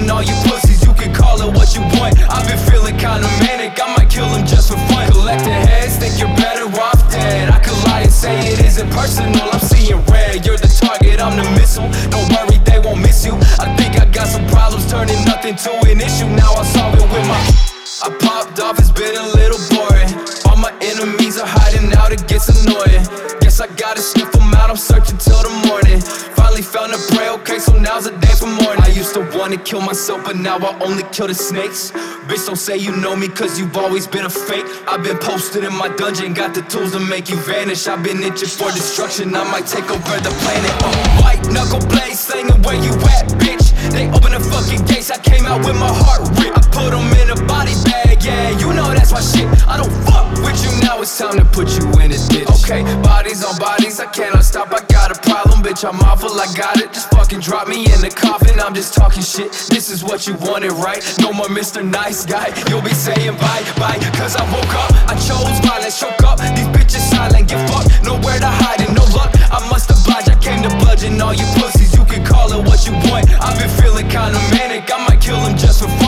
bludgeon all you pussies. You can call it what you want. I've been feeling kinda manic, I might kill him just for fun. Collecting heads, think you're better off dead. I could lie and say it isn't personal, I'm seeing red. You're the target, I'm the missile. Don't worry, they won't miss you. I think I got some problems, turning nothing to an issue. Now I solve it with my I popped off, it's been a little boring. All my enemies are hiding out, it gets annoying. Guess I gotta sniff them out, I'm searching till the morning. Finally found a prey, okay, so now's the day for morning. I used to wanna kill myself, but now I only kill the snakes. Bitch, don't say you know me, cause you've always been a fake. I've been posted in my dungeon, got the tools to make you vanish. I've been itching for destruction, I might take over the planet. White knuckle blades, slinging where you at, bitch. They open the fucking gates, I came out with my heart ripped. I put them in a body bag, yeah, you know that's my shit. I don't fuck with you, now it's time to put you in a ditch. Okay, bodies on bodies, I cannot stop, I got a problem, bitch, I'm awful, I got it. Just fucking drop me in the coffin, I'm just talking shit. This is what you wanted, right? No more Mr. Nice Guy, you'll be saying bye, bye. Cause I woke up, I chose violence, choke up. These bitches silent, get fucked, nowhere to hide and no luck. I must oblige, I came to bludgeon all you pussies. You can call it what you want. I've been feeling kinda manic, I might kill him just for